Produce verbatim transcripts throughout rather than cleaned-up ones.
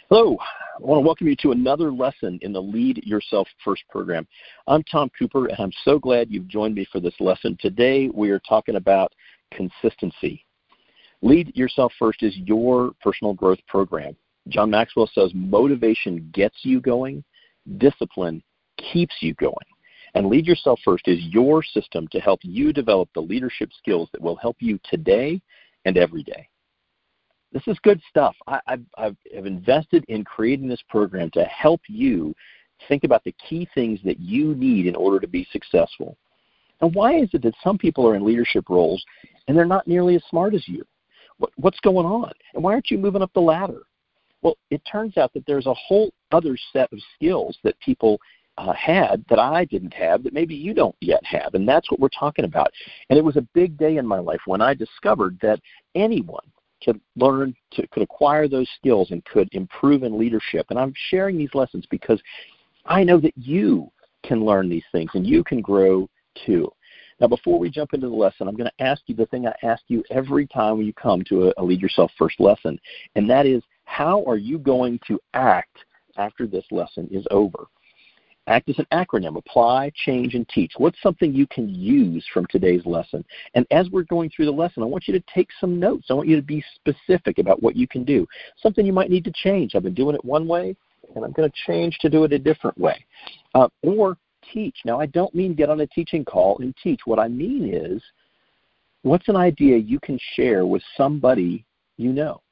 Hello. I want to welcome you to another lesson in the Lead Yourself First program. I'm Tom Cooper, and I'm so glad you've joined me for this lesson. Today, we are talking about consistency. Lead Yourself First is your personal growth program. John Maxwell says motivation gets you going, discipline keeps you going. And Lead Yourself First is your system to help you develop the leadership skills that will help you today and every day. This is good stuff. I, I've, I've invested in creating this program to help you think about the key things that you need in order to be successful. And why is it that some people are in leadership roles and they're not nearly as smart as you? What, what's going on? And why aren't you moving up the ladder? Well, it turns out that there's a whole other set of skills that people uh, had that I didn't have that maybe you don't yet have, and that's what we're talking about. And it was a big day in my life when I discovered that anyone could learn, to, could acquire those skills and could improve in leadership. And I'm sharing these lessons because I know that you can learn these things and you can grow too. Now, before we jump into the lesson, I'm going to ask you the thing I ask you every time you come to a, a Lead Yourself First lesson, and that is, how are you going to act after this lesson is over? ACT is an acronym: apply, change, and teach. What's something you can use from today's lesson? And as we're going through the lesson, I want you to take some notes. I want you to be specific about what you can do. Something you might need to change. I've been doing it one way, and I'm going to change to do it a different way. Uh, or teach. Now, I don't mean get on a teaching call and teach. What I mean is, what's an idea you can share with somebody you know?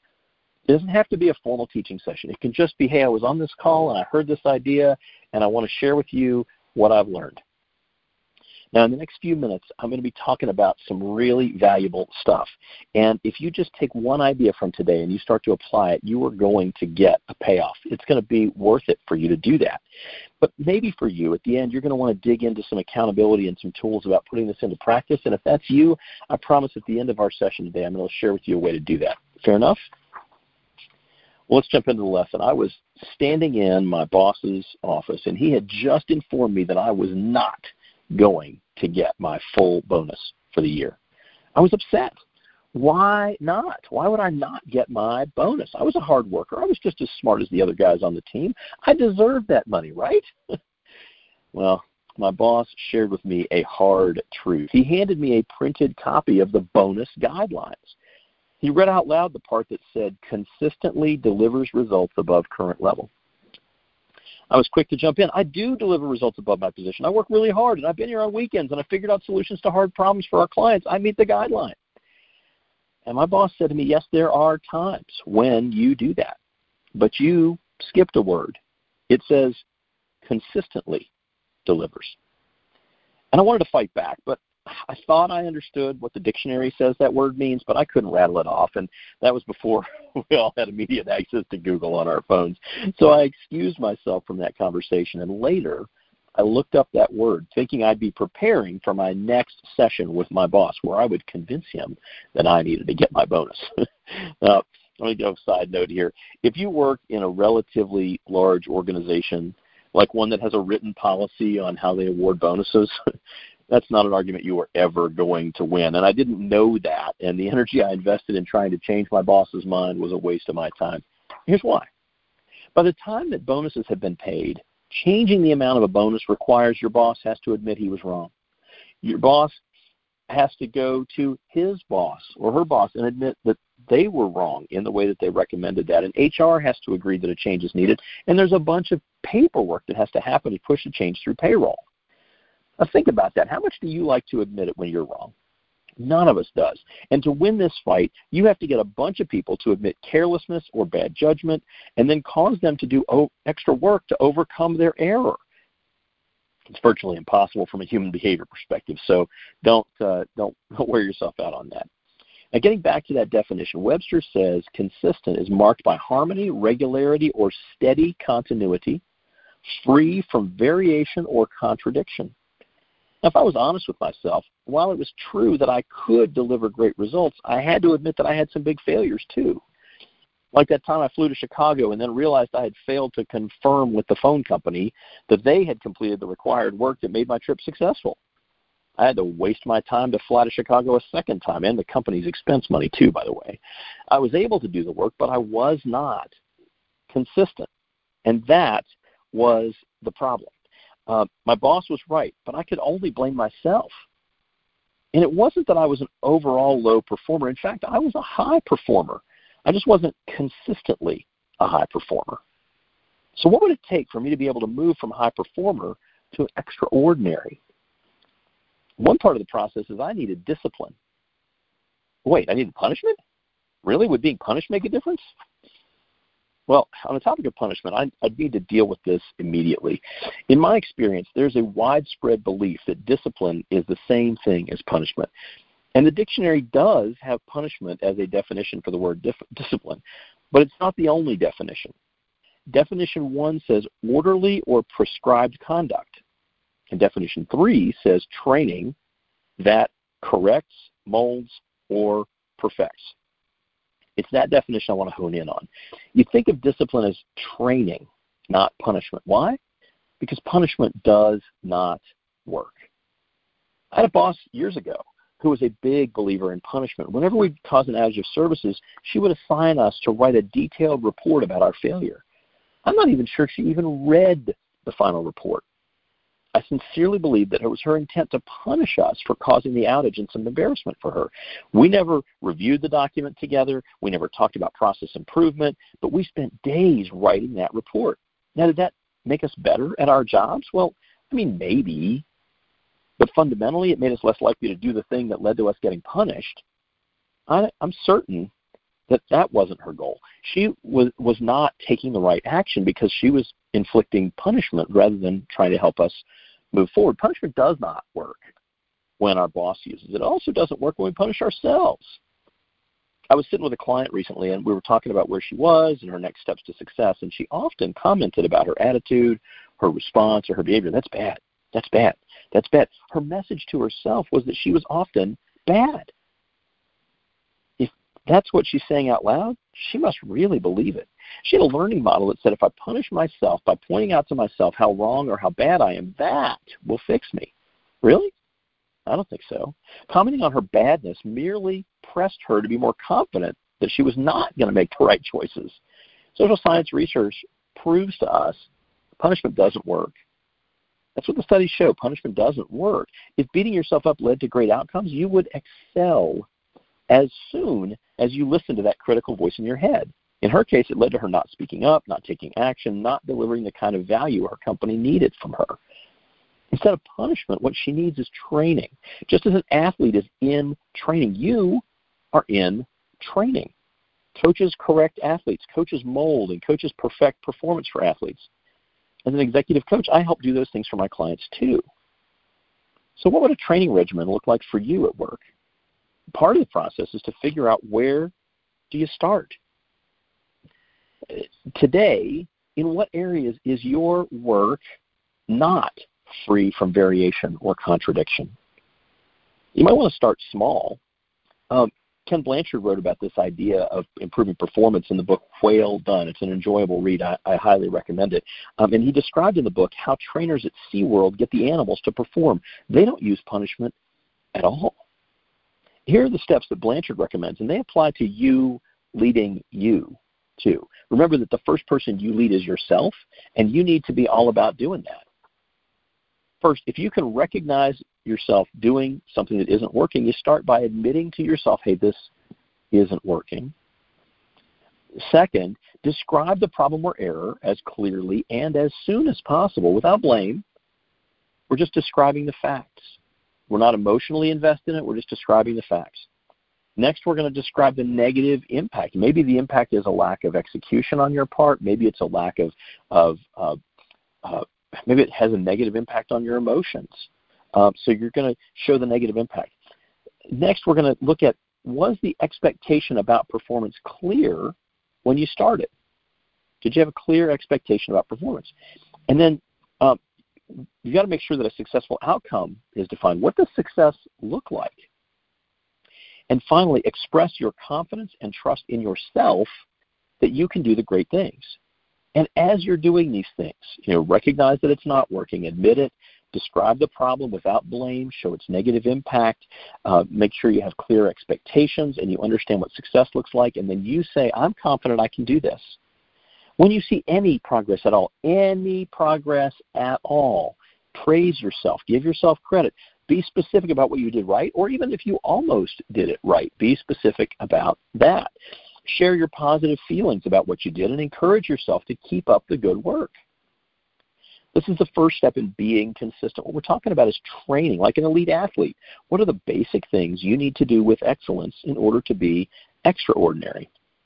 It doesn't have to be a formal teaching session. It can just be, hey, I was on this call and I heard this idea and I want to share with you what I've learned. Now, in the next few minutes, I'm going to be talking about some really valuable stuff. And if you just take one idea from today and you start to apply it, you are going to get a payoff. It's going to be worth it for you to do that. But maybe for you, at the end, you're going to want to dig into some accountability and some tools about putting this into practice. And if that's you, I promise at the end of our session today, I'm going to share with you a way to do that. Fair enough? Well, let's jump into the lesson. I was standing in my boss's office, and he had just informed me that I was not going to get my full bonus for the year. I was upset. Why not? Why would I not get my bonus? I was a hard worker. I was just as smart as the other guys on the team. I deserved that money, right? Well, my boss shared with me a hard truth. He handed me a printed copy of the bonus guidelines. He read out loud the part that said, consistently delivers results above current level. I was quick to jump in. I do deliver results above my position. I work really hard, and I've been here on weekends, and I figured out solutions to hard problems for our clients. I meet the guideline. And my boss said to me, yes, there are times when you do that, but you skipped a word. It says consistently delivers. And I wanted to fight back, but I thought I understood what the dictionary says that word means, but I couldn't rattle it off, and that was before we all had immediate access to Google on our phones. So I excused myself from that conversation, and later I looked up that word, thinking I'd be preparing for my next session with my boss, where I would convince him that I needed to get my bonus. Now, let me go side note here. If you work in a relatively large organization, like one that has a written policy on how they award bonuses, that's not an argument you are ever going to win. And I didn't know that, and the energy I invested in trying to change my boss's mind was a waste of my time. Here's why. By the time that bonuses have been paid, changing the amount of a bonus requires your boss has to admit he was wrong. Your boss has to go to his boss or her boss and admit that they were wrong in the way that they recommended that. And H R has to agree that a change is needed. And there's a bunch of paperwork that has to happen to push a change through payroll. Now think about that. How much do you like to admit it when you're wrong? None of us does. And to win this fight, you have to get a bunch of people to admit carelessness or bad judgment and then cause them to do extra work to overcome their error. It's virtually impossible from a human behavior perspective, so don't, uh, don't wear yourself out on that. Now, getting back to that definition, Webster says consistent is marked by harmony, regularity, or steady continuity, free from variation or contradiction. Now, if I was honest with myself, while it was true that I could deliver great results, I had to admit that I had some big failures too. Like that time I flew to Chicago and then realized I had failed to confirm with the phone company that they had completed the required work that made my trip successful. I had to waste my time to fly to Chicago a second time, and the company's expense money too, by the way. I was able to do the work, but I was not consistent. And that was the problem. Uh, my boss was right, but I could only blame myself. And it wasn't that I was an overall low performer. In fact, I was a high performer. I just wasn't consistently a high performer. So what would it take for me to be able to move from high performer to extraordinary? One part of the process is I needed discipline. Wait, I needed punishment? Really? Would being punished make a difference? Well, on the topic of punishment, I, I'd need to deal with this immediately. In my experience, there's a widespread belief that discipline is the same thing as punishment. And the dictionary does have punishment as a definition for the word dif- discipline, but it's not the only definition. Definition one says orderly or prescribed conduct. And definition three says training that corrects, molds, or perfects. It's that definition I want to hone in on. You think of discipline as training, not punishment. Why? Because punishment does not work. I had a boss years ago who was a big believer in punishment. Whenever we'd cause an outage of services, she would assign us to write a detailed report about our failure. I'm not even sure she even read the final report. I sincerely believe that it was her intent to punish us for causing the outage and some embarrassment for her. We never reviewed the document together. We never talked about process improvement, but we spent days writing that report. Now, did that make us better at our jobs? Well, I mean, maybe. But fundamentally, it made us less likely to do the thing that led to us getting punished. I, I'm certain that that wasn't her goal. She was, was not taking the right action because she was inflicting punishment rather than trying to help us move forward. Punishment does not work when our boss uses it. It also doesn't work when we punish ourselves. I was sitting with a client recently, and we were talking about where she was and her next steps to success, and she often commented about her attitude, her response, or her behavior. That's bad. That's bad. That's bad. Her message to herself was that she was often bad. If that's what she's saying out loud, she must really believe it. She had a learning model that said if I punish myself by pointing out to myself how wrong or how bad I am, that will fix me. Really? I don't think so. Commenting on her badness merely pressed her to be more confident that she was not going to make the right choices. Social science research proves to us punishment doesn't work. That's what the studies show. Punishment doesn't work. If beating yourself up led to great outcomes, you would excel as soon as you listen to that critical voice in your head. In her case, it led to her not speaking up, not taking action, not delivering the kind of value her company needed from her. Instead of punishment, what she needs is training. Just as an athlete is in training, you are in training. Coaches correct athletes. Coaches mold, and coaches perfect performance for athletes. As an executive coach, I help do those things for my clients too. So what would a training regimen look like for you at work? Part of the process is to figure out where do you start. Today, in what areas is your work not free from variation or contradiction? You might want to start small. Um, Ken Blanchard wrote about this idea of improving performance in the book Whale Done. It's an enjoyable read. I, I highly recommend it. Um, and he described in the book how trainers at SeaWorld get the animals to perform. They don't use punishment at all. Here are the steps that Blanchard recommends, and they apply to you leading you too. Remember that the first person you lead is yourself, and you need to be all about doing that. First, if you can recognize yourself doing something that isn't working, you start by admitting to yourself, hey, this isn't working. Second, describe the problem or error as clearly and as soon as possible without blame. We're just describing the facts. We're not emotionally invested in it. We're just describing the facts. Next, we're going to describe the negative impact. Maybe the impact is a lack of execution on your part. Maybe it's a lack of, of uh, uh, maybe it has a negative impact on your emotions. Um, so you're going to show the negative impact. Next, we're going to look at, was the expectation about performance clear when you started? Did you have a clear expectation about performance? And then um, you've got to make sure that a successful outcome is defined. What does success look like? And finally, express your confidence and trust in yourself that you can do the great things. And as you're doing these things, you know, recognize that it's not working, admit it, describe the problem without blame, show its negative impact, uh, make sure you have clear expectations and you understand what success looks like, and then you say, I'm confident I can do this. When you see any progress at all, any progress at all, praise yourself. Give yourself credit. Be specific about what you did right, or even if you almost did it right, be specific about that. Share your positive feelings about what you did and encourage yourself to keep up the good work. This is the first step in being consistent. What we're talking about is training, like an elite athlete. What are the basic things you need to do with excellence in order to be extraordinary?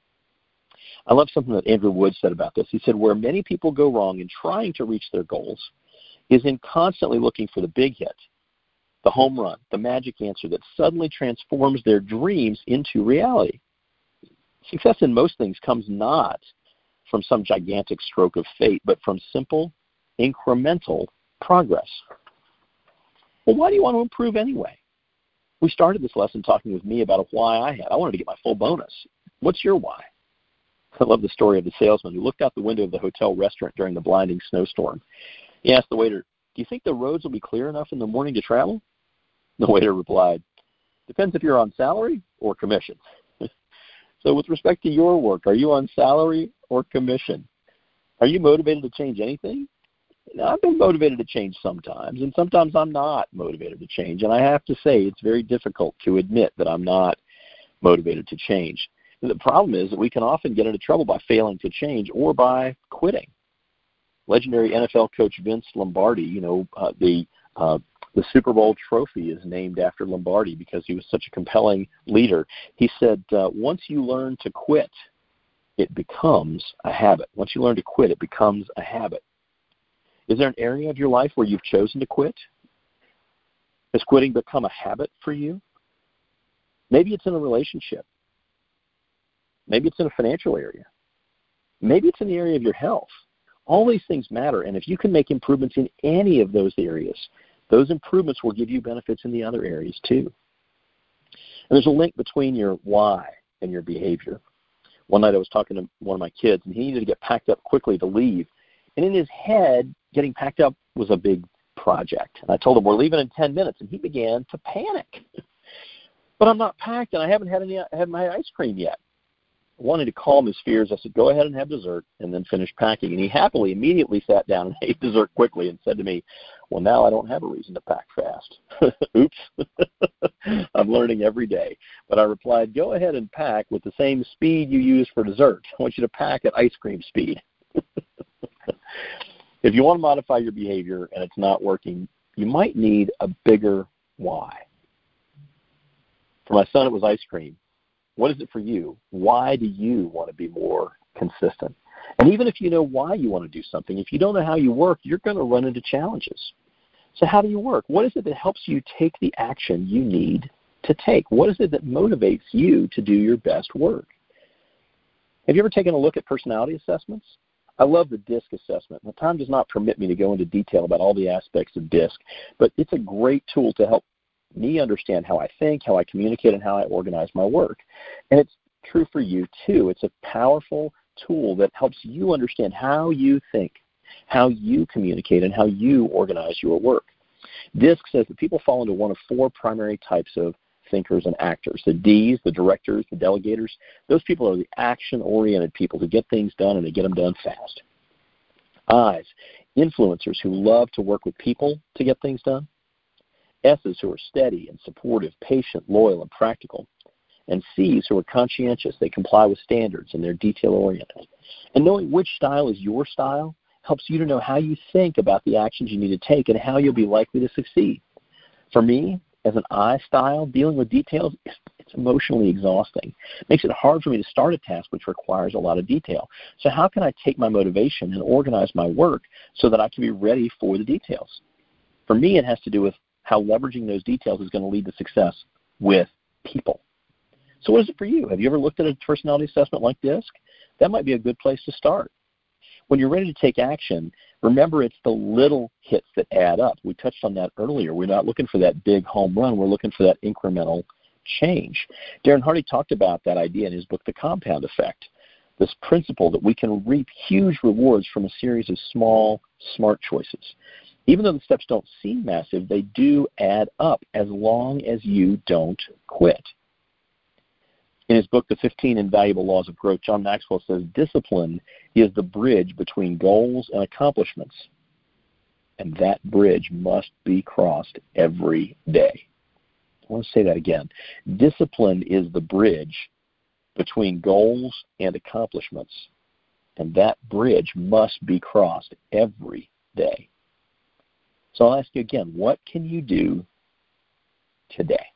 I love something that Andrew Wood said about this. He said, where many people go wrong in trying to reach their goals is in constantly looking for the big hit, the home run, the magic answer that suddenly transforms their dreams into reality. Success in most things comes not from some gigantic stroke of fate, but from simple, incremental progress. Well, why do you want to improve anyway? We started this lesson talking with me about a why I had. I wanted to get my full bonus. What's your why? I love the story of the salesman who looked out the window of the hotel restaurant during the blinding snowstorm. He asked the waiter, do you think the roads will be clear enough in the morning to travel? The waiter replied, depends if you're on salary or commission. So with respect to your work, are you on salary or commission? Are you motivated to change anything? Now, I've been motivated to change sometimes, and sometimes I'm not motivated to change. And I have to say it's very difficult to admit that I'm not motivated to change. The problem is that we can often get into trouble by failing to change or by quitting. Legendary N F L coach Vince Lombardi, you know, uh, the uh, the Super Bowl trophy is named after Lombardi because he was such a compelling leader. He said, uh, once you learn to quit, it becomes a habit. Once you learn to quit, it becomes a habit. Is there an area of your life where you've chosen to quit? Has quitting become a habit for you? Maybe it's in a relationship. Maybe it's in a financial area. Maybe it's in the area of your health. All these things matter, and if you can make improvements in any of those areas, those improvements will give you benefits in the other areas too. And there's a link between your why and your behavior. One night I was talking to one of my kids, and he needed to get packed up quickly to leave. And in his head, getting packed up was a big project. And I told him, we're leaving in ten minutes, and he began to panic. But I'm not packed, and I haven't had any, I haven't had ice cream yet. Wanting to calm his fears, I said, go ahead and have dessert and then finish packing. And he happily immediately sat down and ate dessert quickly and said to me, well, now I don't have a reason to pack fast. Oops. I'm learning every day. But I replied, go ahead and pack with the same speed you use for dessert. I want you to pack at ice cream speed. If you want to modify your behavior and it's not working, you might need a bigger why. For my son, it was ice cream. What is it for you? Why do you want to be more consistent? And even if you know why you want to do something, if you don't know how you work, you're going to run into challenges. So how do you work? What is it that helps you take the action you need to take? What is it that motivates you to do your best work? Have you ever taken a look at personality assessments? I love the DISC assessment. The time does not permit me to go into detail about all the aspects of DISC, but it's a great tool to help me understand how I think, how I communicate, and how I organize my work. And it's true for you too. It's a powerful tool that helps you understand how you think, how you communicate, and how you organize your work. DISC says that people fall into one of four primary types of thinkers and actors. The D's, the directors, the delegators. Those people are the action-oriented people who get things done, and they get them done fast. I's, influencers who love to work with people to get things done. S's, who are steady and supportive, patient, loyal, and practical. And C's, who are conscientious. They comply with standards, and they're detail-oriented. And knowing which style is your style helps you to know how you think about the actions you need to take and how you'll be likely to succeed. For me, as an I style, dealing with details, it's emotionally exhausting. It makes it hard for me to start a task which requires a lot of detail. So how can I take my motivation and organize my work so that I can be ready for the details? For me, it has to do with how leveraging those details is going to lead to success with people. So what is it for you? Have you ever looked at a personality assessment like DISC? That might be a good place to start. When you're ready to take action, remember it's the little hits that add up. We touched on that earlier. We're not looking for that big home run. We're looking for that incremental change. Darren Hardy talked about that idea in his book, The Compound Effect, this principle that we can reap huge rewards from a series of small, smart choices. Even though the steps don't seem massive, they do add up as long as you don't quit. In his book, The fifteen Invaluable Laws of Growth, John Maxwell says, discipline is the bridge between goals and accomplishments, and that bridge must be crossed every day. I want to say that again. Discipline is the bridge between goals and accomplishments, and that bridge must be crossed every day. So I'll ask you again, what can you do today?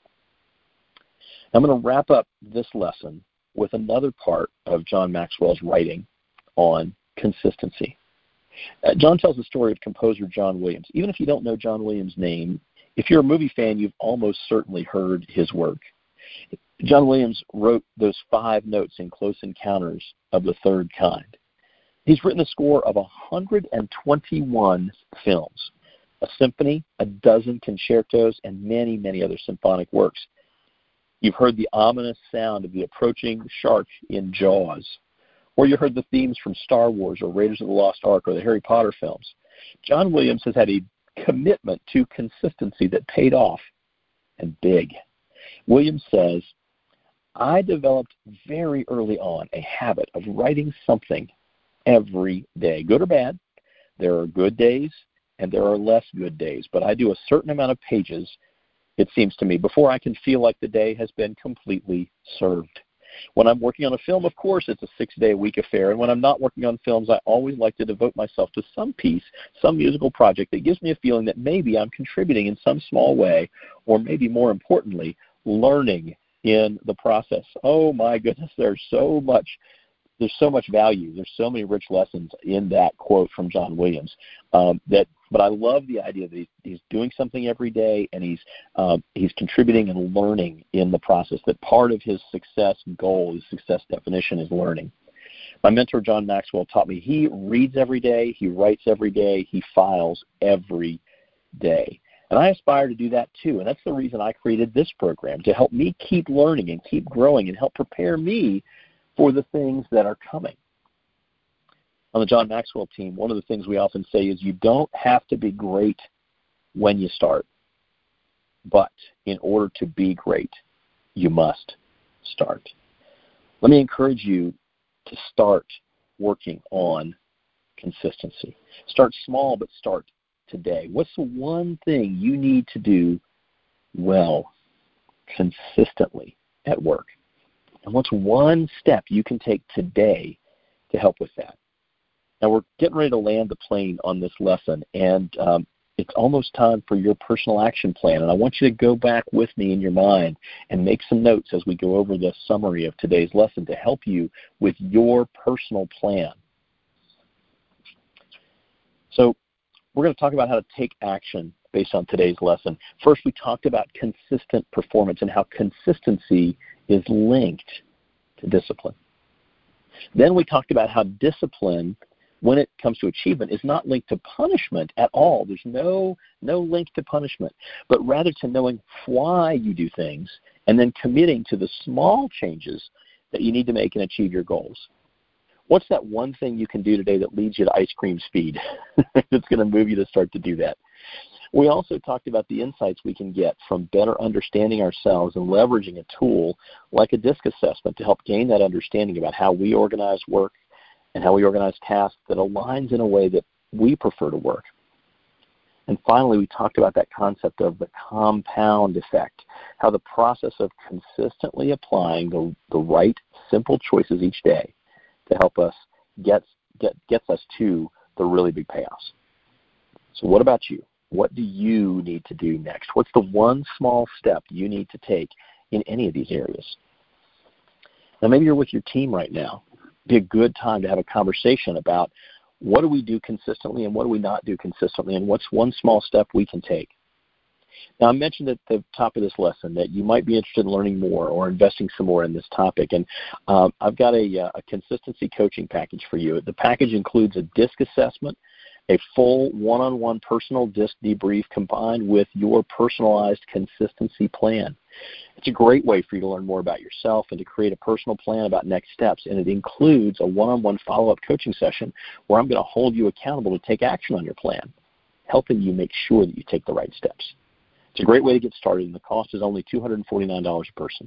I'm going to wrap up this lesson with another part of John Maxwell's writing on consistency. Uh, John tells the story of composer John Williams. Even if you don't know John Williams' name, if you're a movie fan, you've almost certainly heard his work. John Williams wrote those five notes in Close Encounters of the Third Kind. He's written the score of one hundred twenty-one films, a symphony, a dozen concertos, and many, many other symphonic works. You've heard the ominous sound of the approaching shark in Jaws, or you heard the themes from Star Wars or Raiders of the Lost Ark or the Harry Potter films. John Williams has had a commitment to consistency that paid off, and big. Williams says, I developed very early on a habit of writing something every day, good or bad. There are good days and there are less good days, but I do a certain amount of pages, it seems to me, before I can feel like the day has been completely served. When I'm working on a film, of course, it's a six-day-a-week affair, and when I'm not working on films, I always like to devote myself to some piece, some musical project that gives me a feeling that maybe I'm contributing in some small way, or maybe more importantly, learning in the process. Oh my goodness, there's so much there's so much value. There's so many rich lessons in that quote from John Williams. Um, that, but I love the idea that he's, he's doing something every day, and he's um, he's contributing and learning in the process. That part of his success goal, his success definition, is learning. My mentor John Maxwell taught me he reads every day, he writes every day, he files every day. And I aspire to do that too, and that's the reason I created this program, to help me keep learning and keep growing and help prepare me for the things that are coming. On the John Maxwell team, one of the things we often say is you don't have to be great when you start, but in order to be great, you must start. Let me encourage you to start working on consistency. Start small, but start today. What's the one thing you need to do well, consistently at work? And what's one step you can take today to help with that? Now, we're getting ready to land the plane on this lesson, and um, it's almost time for your personal action plan. And I want you to go back with me in your mind and make some notes as we go over the summary of today's lesson to help you with your personal plan. So we're going to talk about how to take action based on today's lesson. First, we talked about consistent performance and how consistency is linked to discipline. Then we talked about how discipline, when it comes to achievement, is not linked to punishment at all. There's no, no link to punishment, but rather to knowing why you do things and then committing to the small changes that you need to make and achieve your goals. What's that one thing you can do today that leads you to ice cream speed that's going to move you to start to do that? We also talked about the insights we can get from better understanding ourselves and leveraging a tool like a DISC assessment to help gain that understanding about how we organize work and how we organize tasks that aligns in a way that we prefer to work. And finally, we talked about that concept of the compound effect, how the process of consistently applying the, the right, simple choices each day to help us get, get gets us to the really big payoffs. So what about you? What do you need to do next? What's the one small step you need to take in any of these areas? Now, maybe you're with your team right now. It'd be a good time to have a conversation about what do we do consistently and what do we not do consistently, and what's one small step we can take. Now, I mentioned at the top of this lesson that you might be interested in learning more or investing some more in this topic, and um, I've got a, a consistency coaching package for you. The package includes a DISC assessment, a full one-on-one personal DISC debrief combined with your personalized consistency plan. It's a great way for you to learn more about yourself and to create a personal plan about next steps, and it includes a one-on-one follow-up coaching session where I'm going to hold you accountable to take action on your plan, helping you make sure that you take the right steps. It's a great way to get started, and the cost is only two hundred forty-nine dollars a person.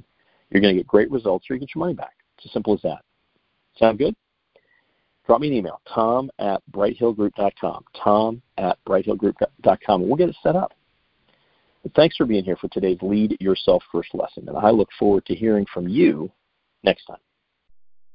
You're going to get great results, or you get your money back. It's as simple as that. Sound good? Drop me an email, tom at bright hill group dot com, tom at bright hill group dot com, and we'll get it set up. But thanks for being here for today's Lead Yourself First lesson, and I look forward to hearing from you next time.